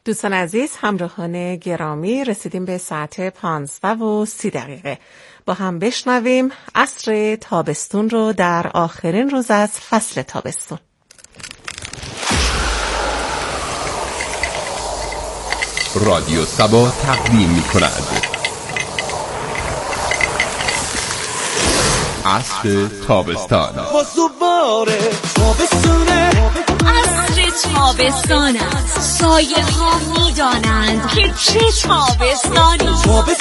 دوستان عزیز، همراهان گرامی، رسیدیم به ساعت 15:30. با هم بشنویم عصر تابستون رو در آخرین روز از فصل تابستون. رادیو سبا تقدیم می‌کند عصر تابستان. عصر تابستان است. سایه ها می‌دانند که چه تابستانی.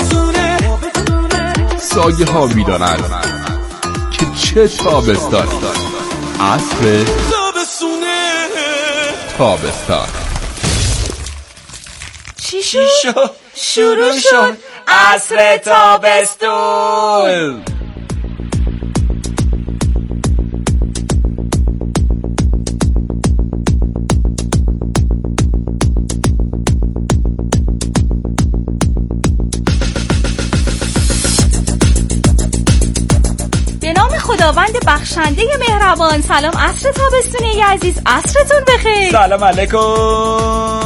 سایه ها می‌دانند که چه تابستانی. عصر تابستان. چی شد؟ شروع شد عصر تابستون. به نام خداوند بخشنده مهربان. سلام عصر تابستونی عزیز، عصرتون بخیر. سلام علیکم.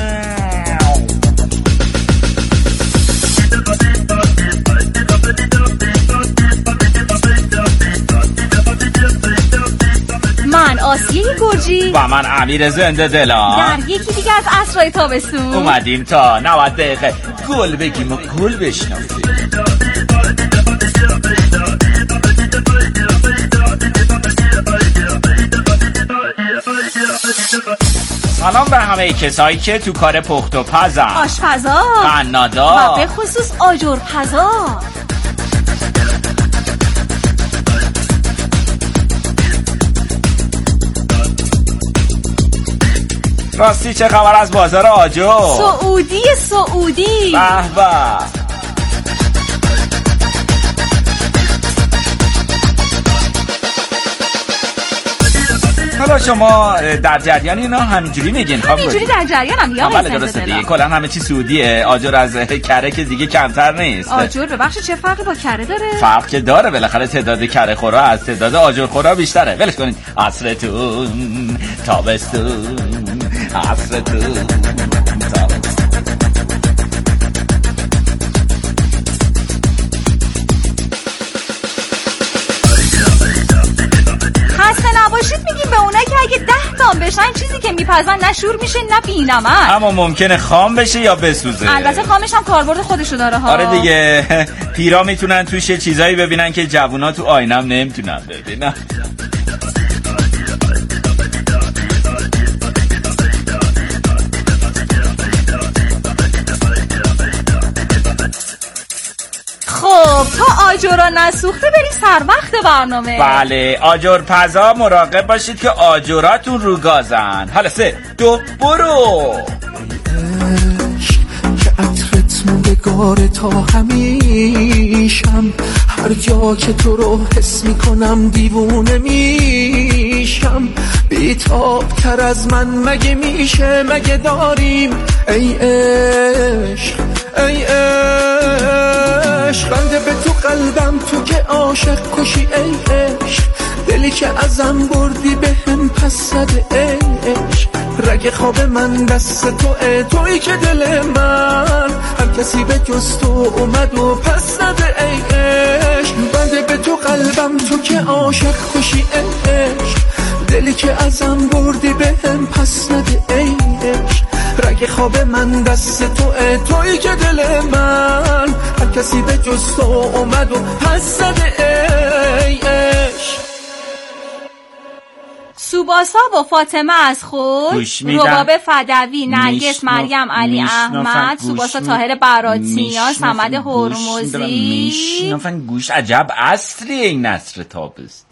من آسیه گرجی و من امیر زنده دلم در یکی دیگه از عصرهای تابستون اومدیم تا 90 دقیقه گل بگیم و گل بشناسیم. سلام به همه کسایی که تو کار پخت و پزن، آشپزا، قنادا و به خصوص آجرپزا. راستی چه خبر از بازار آجر؟ سعودی به به. حالا شما در جریان اینا همینجوری میگین؟ همینجوری در جریانم یا بله درسته دیگه. کلا همه چی سعودیه. آجر از کره که دیگه کمتر نیست. آجر ببخش چه فرقی با کره داره؟ فرق که داره، بالاخره تعداد کره خورا از تعداد آجر خورا بیشتره. ولش کنید. عصرتون تابستون، عصرتون تابستون. خسته نباشید میگیم به اونایی که اگه 10 تام بشن چیزی که میپزن نه شور میشه نه بی‌نمک. اما ممکنه خام بشه یا بسوزه. البته خامش هم کاربرد خودشو داره ها. آره دیگه. پیرا میتونن توش چیزایی ببینن که جوونا تو آینم نمیتونن ببینن. خب تا آجرها نسوخته بریم سر وقت برنامه. بله آجرپزا مراقب باشید که آجراتون رو گازن. حالا 3 2 برو. که عطرت موندگار تا همیشم، هر جا که تو رو حس میکنم دیوونه میشم. بیتاب تر از من مگه میشه، مگه داریم؟ ای عشق ای عشق، بنده به تو قلبم تو که عاشق کشی. ای عشق دلی که ازم بردی به هم پس زده. ای عشق رگ خواب من دست توئه، تویی که دل من هر کسی به جز تو اومد و پس زده. ای عشق بنده به تو قلبم تو که عاشق کشی. ای عشق دلی که ازم بردی به هم پس زده. ای عشق رگ خواب من دست توئه، تویی که دل من هر کسی به جز تو اومد و پس زده. ای عشق سوباسا و فاطمه از خود، رباب فدوی، نرگس، مریم، علی احمد، سوباسا طاهر براتیان، صمد هرمزی. میشنفن گوش. عجب عصری این عصر تابستون.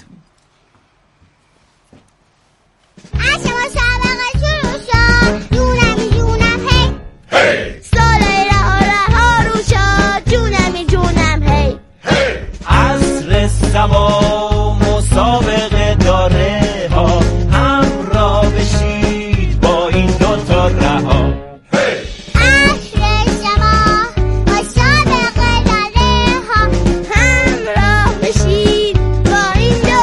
شما سابقه شروع شد. جونم هی سالای رها رو شد. جونم هی عصر سبا مسابقه داره ها، همراه بشید با این دوتا رها. عصر شما مسابقه داره ها، همراه بشید با این دوتا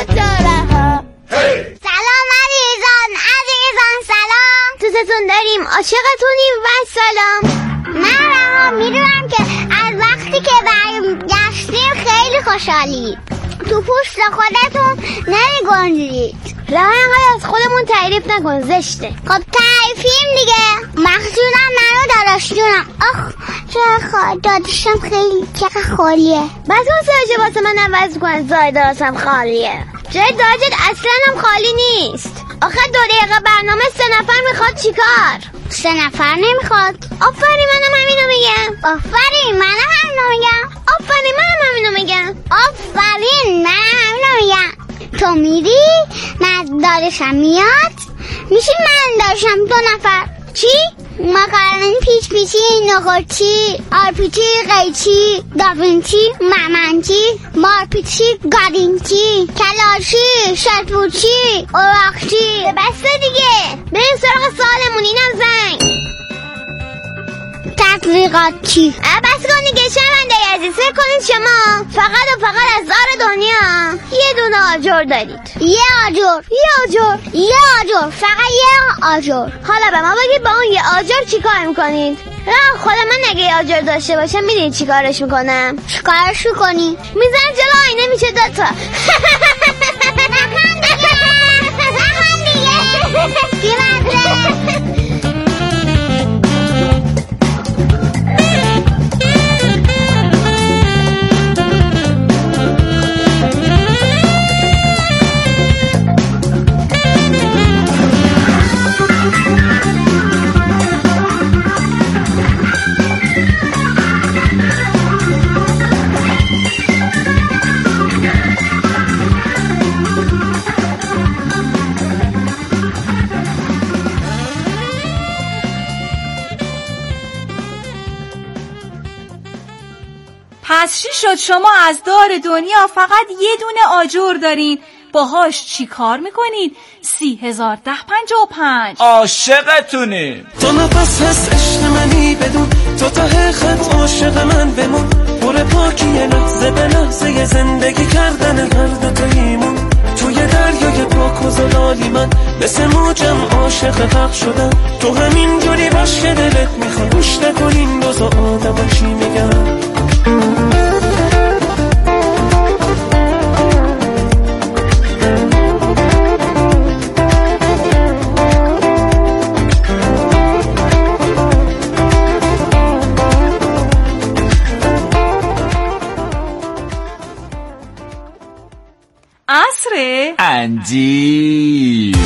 بریم. عاشقتونیم و سلام. من رها میدونم که از وقتی که برگشتیم خیلی خوشحالی. تو پوست خودتون نمیگنجید. رها اینقدر از خودمون تعریف نکن، زشته. خب تعریفیم دیگه. مخصوصا منو داداش جونم. آخ چرا داداشم خیلی چقدر خالیه. بس اون سرجه واسه من عوض کن. زای داداشم خالیه. جای داداشت اصلا هم خالی نیست. آخه 2 دقیقه برنامه 3 نفر میخواد چیکار؟ 3 نفر نمیخواد. آفرین منم همینو میگم. آفرین منم همینو میگم. آفرین منم همینو میگم. آفرین منم همینو میگم. تو میری من داداشم میاد میشیم من داداشم 2 نفر. چی؟ ماکارونی پیچ پیچی نخورچی آرپیچی قیچی داوینچی ممنچی مارپیچی گادینچی کلاشی شطبوچی اوراقچی. بسته دیگه بریم سراغ سوالمون. اینم زنگ تطبیقات چی؟ بس کن دیگه شنونده عزیز. فکر کنید شما فقط و فقط از دار دنیا یه دونه آجر دارید. یه آجر فقط یه آجر. حالا به ما بگید با اون یه آجر چی کار میکنید؟ خدا من اگه یه آجر داشته باشم میدونید چی کارش میکنم؟ چی کارش میکنی؟ میزن جلو آینه میشه 2 تا. پس چی شد شما از دار دنیا فقط یه دونه آجر دارین؟ باهاش چی کار میکنید؟ 30,1055 عاشقتونیم. تو نفس هست عشق منی بدون تو ته خط عاشق من بمون. پر پاکی لحظه به لحظه زندگی کردن هر دو تاییمون. توی دریای پاک و زلالی من مثل موجم عاشق غرق شدم. تو همین جوری باش که دلت میخواد گوش نکنین دوزا آدم چی میگن. عصر انجیر.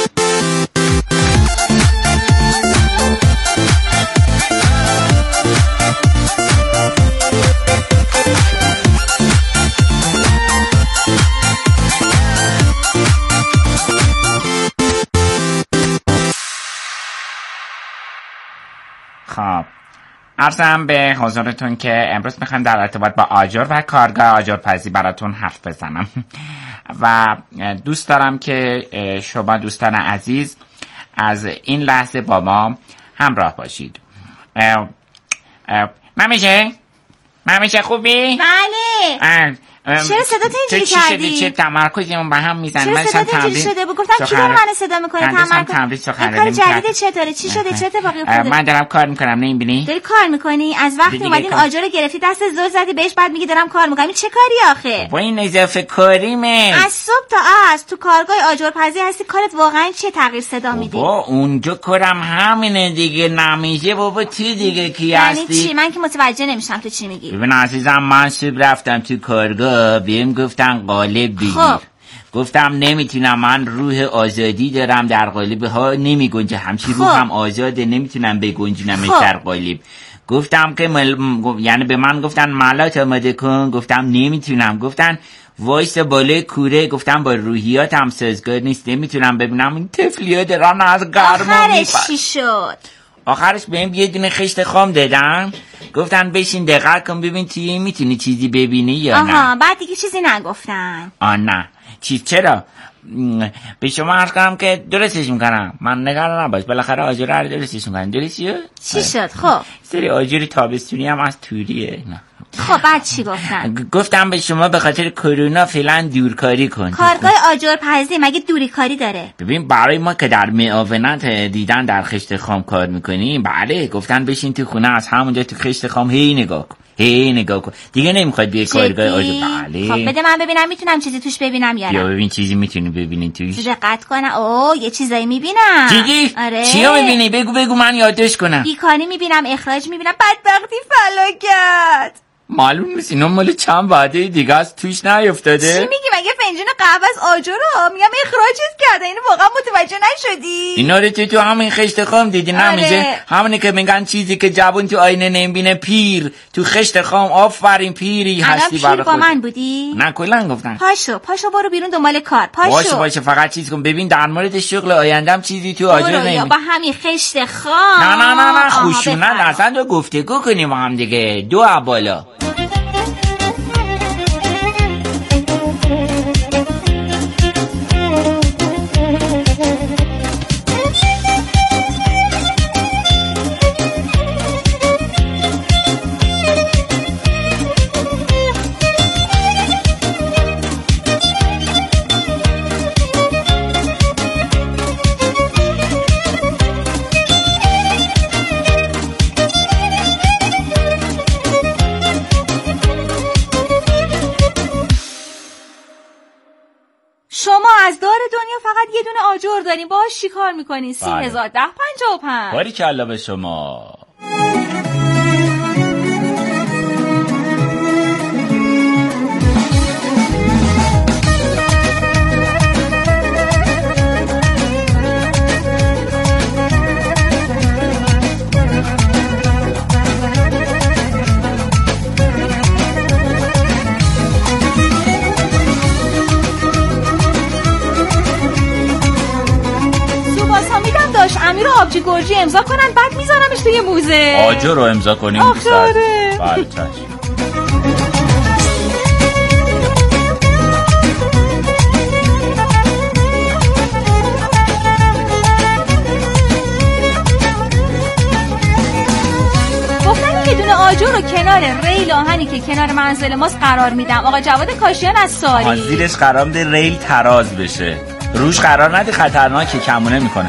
خب عرضم به حضورتون که امروز میخوایم در ارتباط با آجر و کارگاه آجرپزی براتون حرف بزنم و دوست دارم که شما دوستان عزیز از این لحظه با ما همراه باشید. ممیشه خوبی؟ بله. چرا صدات اینجوری کردی؟ چه تمرکزمون به هم میزنه؟ چرا صدات اینجوری شده؟ بگفتم کی داره من صدا میکنه؟ تمرکز. این کار جدیده چطوره؟ چی شده؟ چه اتفاقی افتاده؟ من دارم کار میکنم نمیبینی؟ داری کار میکنی؟ از وقتی اومدین آجر گرفتی دست زور زدی بهش بعد میگی دارم کار میکنم. این چه کاری آخه؟ با این اضافه کاریمه. از صبح تا عصر تو کارگاه آجرپزی هستی. کارت واقعا چه تغییر صدا میدی؟ بابا اونجا کارم همینه دیگه. نمیشه بابا چی دیگه کی هستی؟ یعنی چی؟ من که متوجه نمیشم تو چی میگی. ببین عزیزم من صبح رفتم تو کارگاه بهم گفتن قالب بگیر. گفتم نمیتونم من روح آزادی دارم در قالب ها نمیگنجه. همچی روحم آزاده نمیتونم بگنجونمش در قالب. گفتم که یعنی به من گفتن ملات آماده کن. گفتم نمیتونم. گفتن وایس بالای کوره. گفتم با روحیات هم سازگار نیست نمیتونم. ببینم این طفلی‌ها دارن از گرما آخرش چی شد؟ آخرش بهم یه دونه خشت خام دادن. گفتن بشین دقت کن ببین توی میتونی چیزی ببینی یا نه. بعد دیگه چیزی نگفتن. نه چرا؟ به شما عرض کنم که درستش میکنم، من نگران نباش، بالاخره آجر رو درستش میکنم. درستیه؟ چی شد؟ خب سری آجر تابستونی هم از توریه. خب بعد چی گفتن؟ گفتم به شما به خاطر کرونا فعلا دورکاری کن. کارگاه آجرپزی مگه دوری کاری داره؟ ببین برای ما که در معاونت دیدن در خشت خام کار میکنیم، بله گفتن بشین تو خونه از همونجا تو خشت خام هی نگاه کن، هی نگاه کن، دیگه نمیخواد بیای کارگاه آجر. بله خب بده من ببینم میتونم چیزی توش ببینم یا نه. یا ببین چیزی میتونی ببینی توش. دقت کنم. اوه یه چیزایی میبینم. چیزی؟ آره. چیا میبینی؟ بگو من یادداشت کنم. بیکاری میبینم، اخراج میبینم، بدبختی، فلاکت. معلوم نیست اینا مال چند وعده دیگه است توش نیافتاده. چی میگی؟ مگه فنجون قهوه از آجر رو میگم اخراجت کرده، اینو واقعا متوجه نشدی؟ اینا رو تو همین خشت خام دیدی؟ نمیشه همونه که میگن چیزی که جوون تو آینه نمیبینه پیر تو خشت خام. آفرین پیری هستی برای خودت. با من بودی؟ نه کلا گفتن پاشو برو بیرون دنبال کار. پاشو باشه فقط چیز کن. ببین در مورد شغل آیندم چیزی تو آجر نمیبینی؟ با همین خشت خام. نه خوشونت اصلا رو گفتگو کنیم با هم دیگه. دو بالا. از دار دنیا فقط یه دونه آجر داریم، باهاش چی کار میکنین؟ 301055. باریکلا به شما. امیر و آبجی گرجی امضا کنن بعد میذارمش توی موزه. آجر رو امضا کنیم؟ آره. بله چشم. گفتن یه دونه آجر رو کنار ریل آهنی که کنار منزل ماست قرار میدم. آقا جواد کاشیان از ساری. زیرش قرار میده ریل تراز بشه، روش قرار نده خطرناکه، کمونه میکنه.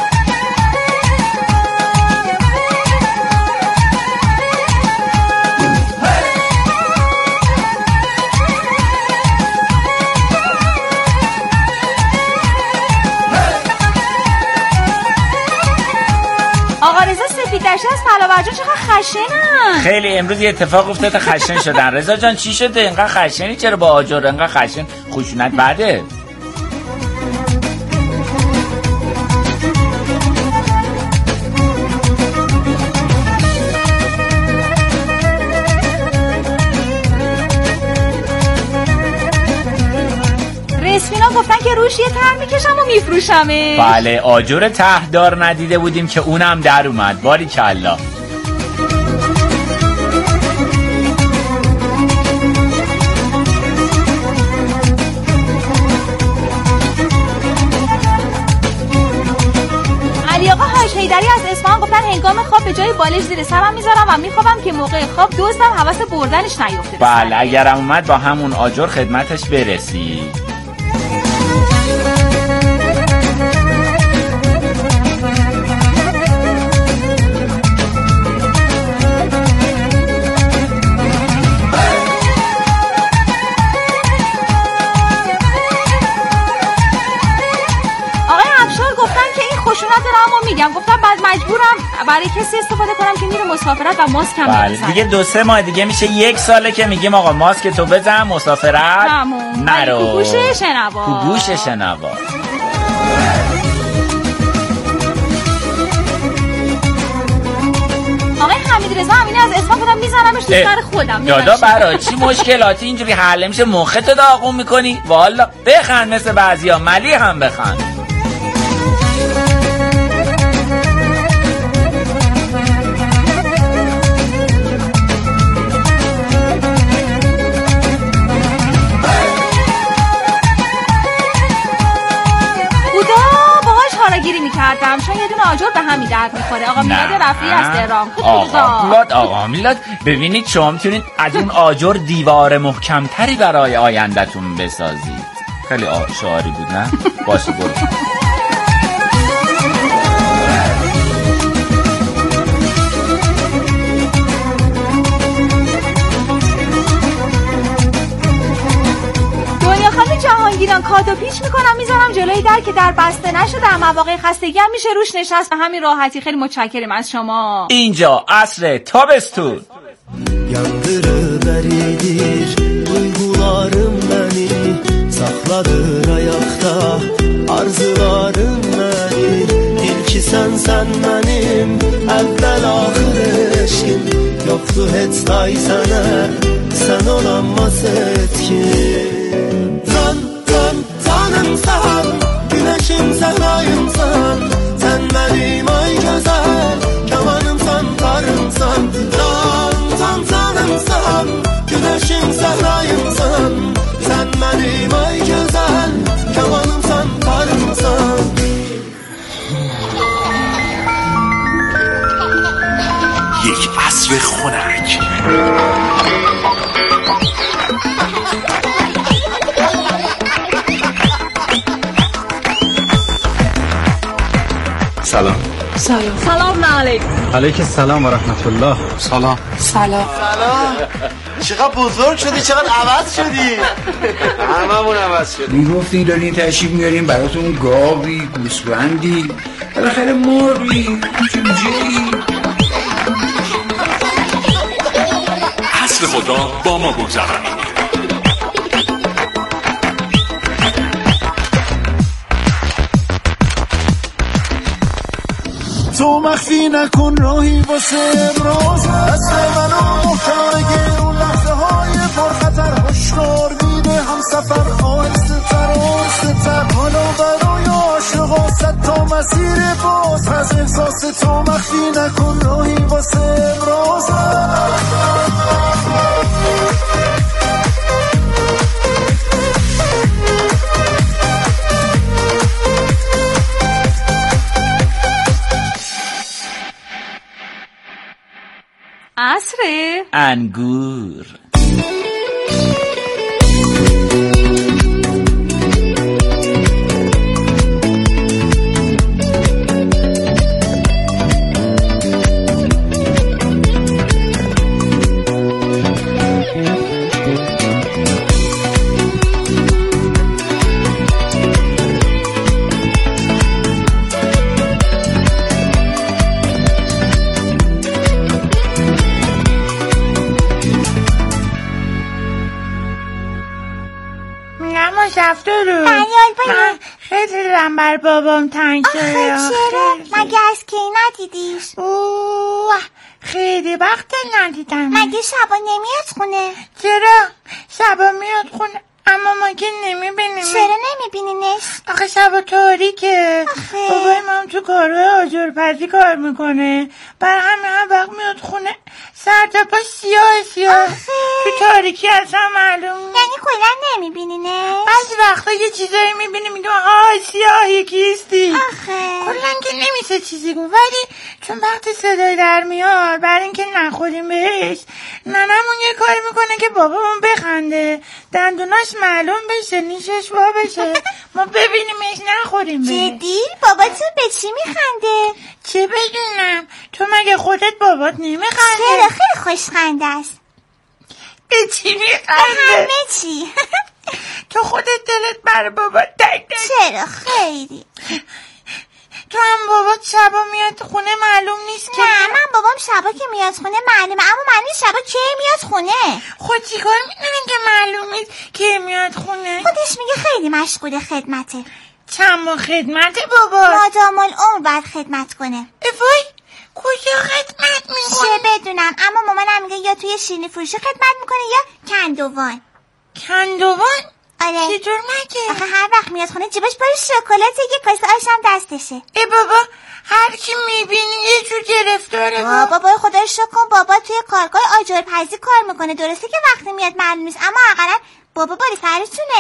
داشته از پلاورجان چقدر خشنن. خیلی امروز یه اتفاق افتاد خشن شدن. رضا جان چی شده اینقدر خشنی؟ چرا با آجر اینقدر خشن؟ خشونت بده. رسمینا گفتن که روش یه تر میکشم و میفروشمه. بله آجر تهدار ندیده بودیم که اونم در اومد. باریکلا. علی آقا حاج حیدری از اصفهان گفتن هنگام خواب به جای بالش زیر سرم میذارم و میخوابم که موقع خواب دزدم حواس بردنش نیفته. بله اگرم اومد با همون آجر خدمتش برسی. خشونت رو میگم، گفتم بعد مجبورم برای کسی استفاده کنم که میره مسافرت و ماسک هم بله دیگه 2-3 ماه دیگه میشه 1 ساله که میگیم آقا ماسک تو بزن مسافرت نرو. گوش شنوا. گوش شنوا. آقای حمید رضا امینی از اصفهان بودم میزنمش تو سر خودم. دادا برای چی مشکلاتی اینجوری حل میشه مخت داغون میکنی؟ والا بخند مثل بعضیا، ملی هم بخند. کردم، شاید یه دونه آجر به همین درد میخوره. آقا میلاد رفیعی از تهران. آقا میلاد ببینید شما میتونید از اون آجر دیوار محکمتری برای آیندهتون بسازید. خیلی شعاری بود نه؟ باشه برو. جهانگیران کادو پیچ میکنم میذارم جلوی در که در بسته نشه، در مواقع خستگی هم میشه روش نشست. به همین راحتی. خیلی متشکرم از شما. اینجا عصر تابستون. Yandırı beridir duygularım beni, sakladır ayakta arzularım beni. İlki sen benim evvel ahir eşkim, yoktu heç day sənə sen olanmaz etkin. Tanımsan, güneşimsen ayımsan, sen benim ay güzel kemanımsan, karımsan. Tanımsan, güneşimsen ayımsan, sen benim ay güzel kemanımsan, karımsan. یک عصر خنک. سلام. سلام علیکم. علیکم السلام و رحمت الله. سلام. چقدر بزرگ شدی، چقدر عوض شدی. هممون عوض شدیم. میگفتین دارین تشریف میارین براتون گاوی، گوسفندی، بالاخره مرغی، جوجه‌ای. عصر خود را با ما بگذرانید. تو مخفی نکن راهی واسه ابراز دست منو محکم بگیر، اون لحظه های پرخطر هشدار میده هم سفر آهسته تر حالا برای عاشقا صد تا مسیر باز از احساس تو مخفی نکن راهی واسه ابراز. عصر انگور. من خیلی دلم بر بابام تنگ شده. آخه چرا؟ مگه از کی ندیدیش؟ خیلی وقت ندیدم. مگه شبا نمیاد خونه؟ چرا؟ شبا میاد خونه اما ما که نمیبینیم. چرا نمیبینینش؟ آخه شبا تاریکه. بابای من تو کارهای آجرپزی کار میکنه، برای همین هر وقت میاد خونه سر تا پا سیاه تو تاریکی اصلا معلوم. یعنی کلا نمیبینینش؟ بعضی وقتا یه چیزایی میبینی میگم آهای سیاهی کیستی. کلا که نمیشه چیزی گفت، ولی چون وقتی صدای در میاد برای اینکه نخوریم بهش، ننمون یه کاری میکنه که بابامون بخنده، دندوناش معلوم بشه، نیشش وا بشه، ما ببینیمش نخوریم بهش. جدی؟ باباتون به چی میخنده؟ چه بدونم، تو مگه خودت بابات نمیخنده؟ چرا؟ خیلی خوشخنده است. به چی میخنده؟ همه چی. تو خودت دلت برای بابات تنگ نشد؟ چرا؟ خیلی. تو هم بابات شبا میاد خونه معلوم نیست که؟ نه، من بابام شبا که میاد خونه معلومه، اما معنی شبا کی میاد خونه؟ خود چیکار میکنه که معلوم نیست کی میاد خونه؟ خودش میگه خیلی مشغول خدمته. چند ماه خدمته بابا؟ مادام العمر باید خدمت کنه. وای کجا خدمت میکنه؟ چه بدونم، اما مامانم میگه یا توی شیرینی فروشی خدمت میکنه یا کندوان. کندوان؟ آره. چطور مگه؟ آخه هر وقت میاد خونه جیبش پر شکلاته، یه کاسه آشم دستشه. ای بابا هر کی میبینی یه جور گرفتاره. بابا خدا رو شکر کن، بابا توی کارگاه آجرپزی کار میکنه، درسته که وقتی میاد معلوم نیست، اما اقلا بابا بالا سرتونه.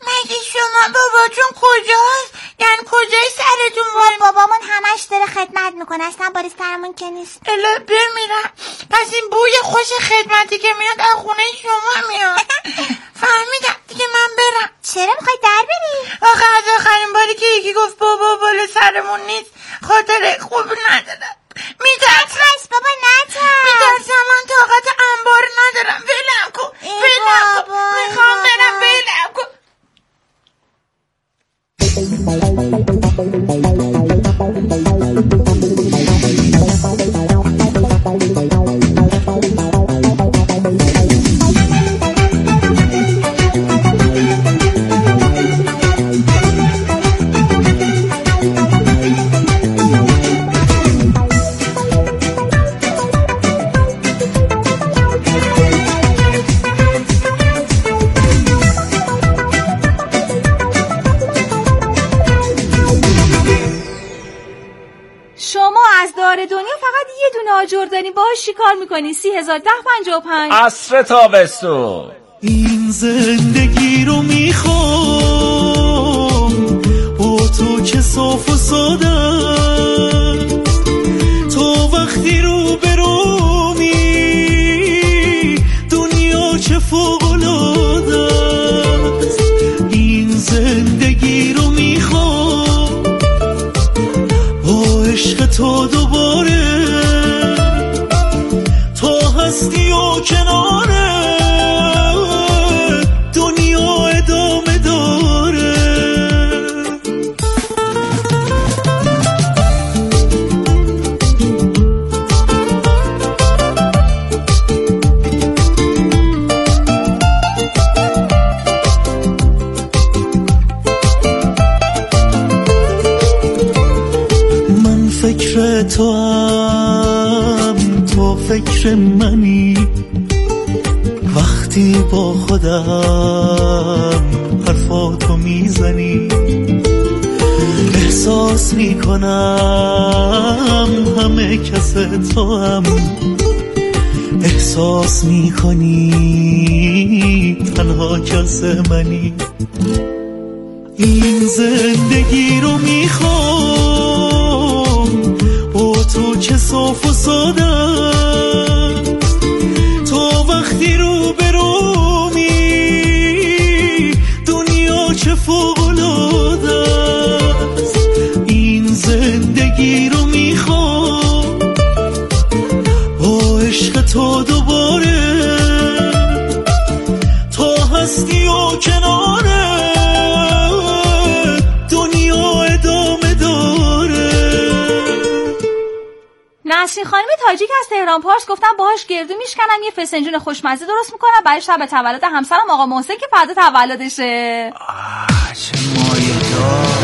مگه شما باباتون کجاست؟ یعنی کجای سرتون وای؟ بابامون همش داره خدمت میکنه، اصلا باری سرمون که نیست. الا بمیرم. پس این بوی خوش خدمتی که میاد از خونه شما میاد. فهمیدم دیگه، من برم. چرا میخوای در بری؟ آخه از آخرین باری که یکی گفت بابا بالا سرمون نیست خاطر خوب ندارم. میترسم بابا، نترس. میترسم، من طاقت انبار ندارم. ولم کن، ولم کن، میخوام برم. ولم کن. دنیا فقط یه دونه آجر داری، باهاش چی کار میکنی؟ 301055 عصر تابستون. این زندگی رو میخوام با تو که صاف و ساده، تو وقتی رو برومی دنیا چه فوق‌العاده است. این زندگی رو میخوام با عشق تو دوباره، تو هستی و کناره دنیا ادامه داره. من فکر تو هم، تو فکر منی، وقتی با خودم حرفاتو میزنی احساس میکنم همه کس تو هم، احساس میکنی تنها کس منی. این زندگی رو میخوام با تو که صاف و ساده، تو وقتی رو برومی دنیا چه فوق‌العاده است. این زندگی رو میخوام با عشق تو دوباره، تو هستی و کناره دنیا ادامه داره. نسرین خانم تاجیک از تهران پارس گفتم باهاش گردو میشکنم یه فسنجون خوشمزه درست میکنم برای شب تولد همسرم آقا محسن که فردا تولدشه. چه مایه‌دار.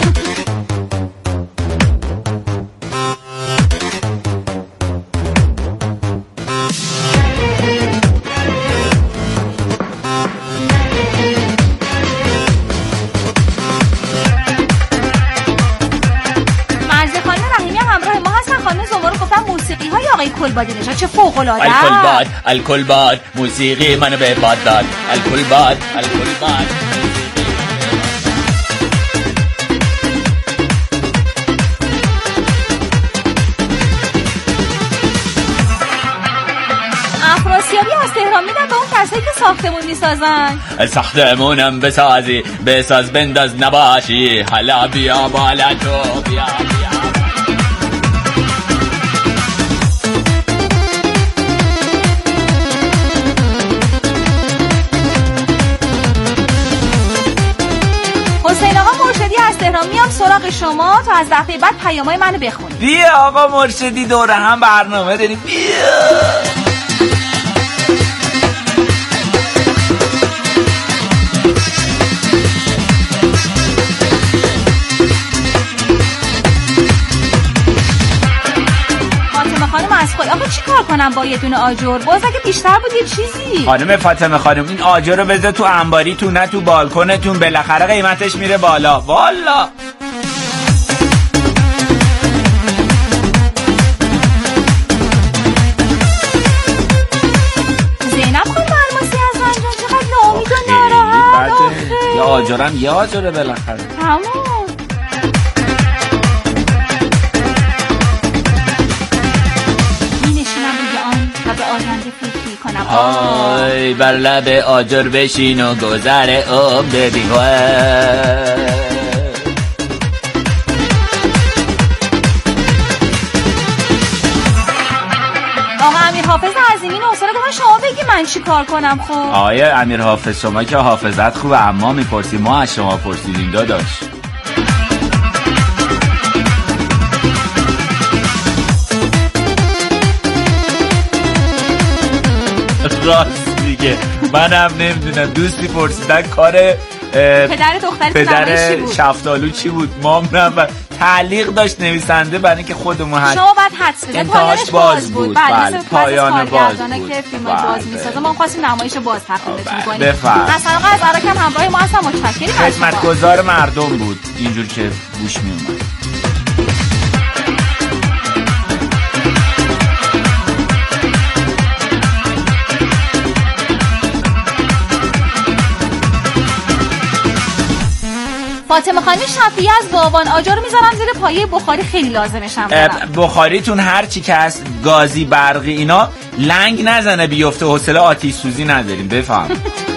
الکلبادی نشد چه فوق‌العاده. الکلباد موسیقی منو به باد داد. الکلباد افراسیابی از تهران میدن به اون کسایی که ساختمون میسازن. ساختمونم بساز بنداز نباشی، حالا بیا بالا تو بیا. حسین آقا مرشدی از تهران میام سراغ شما تا از دفعه بعد پیامای منو بخونی. بیا آقا مرشدی دوره هم برنامه داریم. بیا آقا چی کار کنم با یه دونه آجر؟ باز اگه بیشتر بود یه چیزی. خانم فاطمه خانم این آجر رو بذار تو انباریتون نه تو بالکنتون، بالاخره قیمتش میره بالا. والا زینب خانم الماسی از رنجان چقدر ناامید و ناراحت. یه آجرم یه آجره بالاخره. تمام. می نشینم روی آن و به آینده فکر کنم. آی بر لب آجر بشین و گذر عمر ببین. آقا امیر حافظ عظیمی نوسره گفتن شما بگی من چی کار کنم. خب آیه امیر حافظ شما که حافظت خوبه اما میپرسی ما از شما پرسیدیم داداش. راست میگه منم نمیدونم. دوستی پرسیدن کار پدر شفتالو چی بود مامرم تعلیق داشت نویسنده برای اینکه خودمون شما باید حدس بزنید انتهاش باز بود. بله پایان باز بود که فیلم باز میسازه. ما خواستیم نمایش باز تقدیم کنیم. بفرم اصلا از آرکم همراه ما هستم. متشکریم. خدمتگزار مردم بود اینجور که گوش میومد. فاطمه خانم شفیعی از باوان آجر رو میذارم زیر پایه بخاری. خیلی لازمشم دارم. بخاریتون هر چی که هست گازی برقی اینا لنگ نزنه بیفته. حوصله آتش سوزی نداریم. بفهم.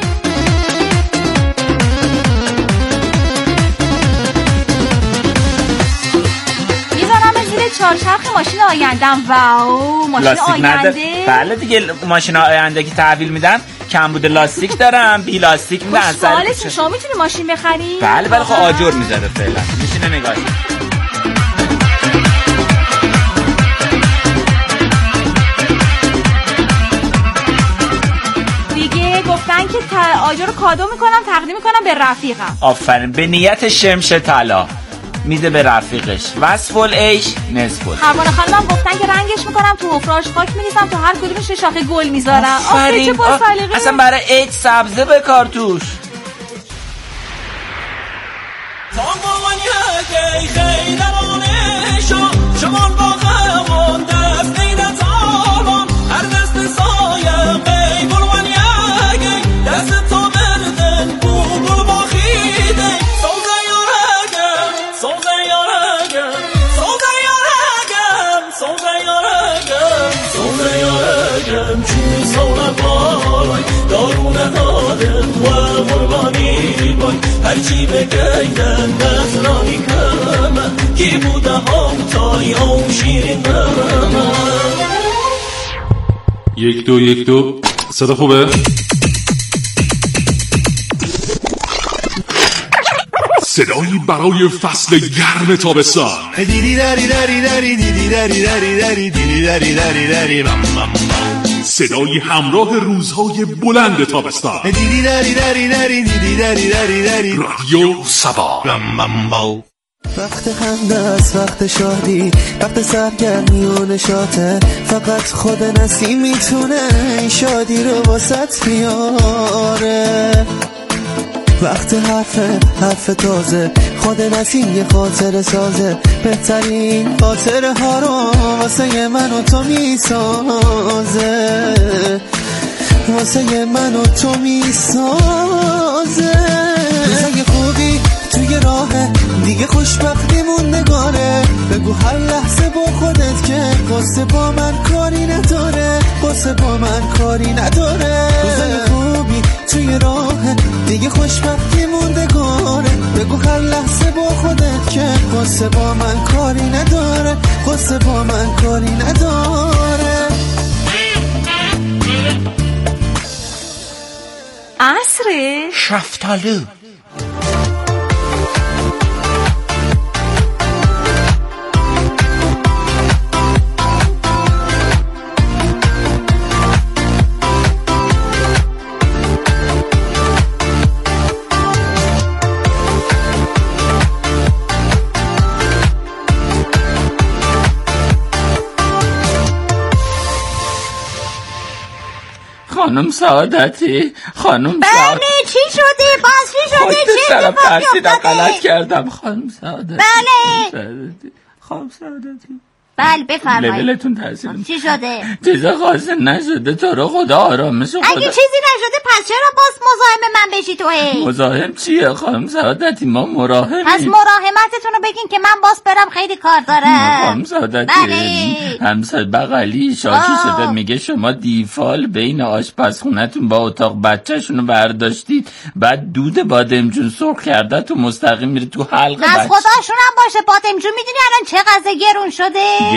میذارم زیر چهارچرخ ماشین آیندم. واو ماشین آینده. بله دیگه ماشین آینده که تحویل میدن کمبود لاستیک دارم بی لاستیک میدن. سوالش شما میتونی ماشین بخری؟ بله خب آجر میذاره فعلا میشینه نگاهی. دیگه گفتن که آجر رو کادو میکنم تقدیم میکنم به رفیقم. آفرین. به نیت شمش طلا میده به رفیقش. وصف العیش نصف العیش. پروانه خانمم گفتن که رنگش میکنم تو حفره‌اش خاک میریزم تو هر کدومش شاخه گل میذارم. آفرین. اصلا برای عید سبزه بکار توش. هرچی بگیدن نظرانی کمه کی بوده هم تای هم شیرین نمه. 1 2 1 2 صدا خوبه؟ صدایی برای فصل گرم تابستان. دیدی داری داری داری دیدی داری داری داری دیدی داری داری داری بام بام. صدایی همراه روزهای بلند تابستان. دیدی داری داری داری دیدی داری داری داری رادیو سبا. وقت خنده است، وقت شادی، وقت سرگرمی و نشاطه. فقط خود نسیم میتونه این شادی رو واسط بیاره. وقت حرف تازه، خود نسیم یه خاطر سازه. بهترین خاطره ها رو واسه من و تو میسازه. واسه من و تو میسازه. روزای خوبی توی راهه دیگه، خوشبختیمون نگاره. بگو هر لحظه با خودت که قصه با من کاری نداره. قصه با من کاری نداره. روزای خوبی توی راهه دیگه، خوشبختیمون نگاره. بگو هر لحظه با خودت که قصه با من کاری نداره. قصه با من کاری نداره. عصر شفتالو. خانم سعادتی، خانم بله چی شده؟ باز چی شده؟ چه اتفاقی افتاده؟ غلط کردم خانم سعادتی. بله خانم سعادتی. بله بفرمایید. لولتون تاثیر چی شده؟ چیز خاصی نشده، تو رو خدا آرامش خدا. اگه چیزی نشده پس چرا باز مزاحم من بشی تو هی؟ مزاحم چیه خانم سعادتی؟ ما مراهمیم. پس مراهمتتون رو بگین که من باز برم، خیلی کار دارم. خانم سعادتی همسر بغلی شاکی شده میگه شما دیفال بین آشپزخونتون با اتاق بچه‌شونو برداشتید، بعد دود بادمجون سرخ کرده تو مستقیم میره تو حلق از خداشونم باشه. بادمجون میدونی الان چقدر گرون شده؟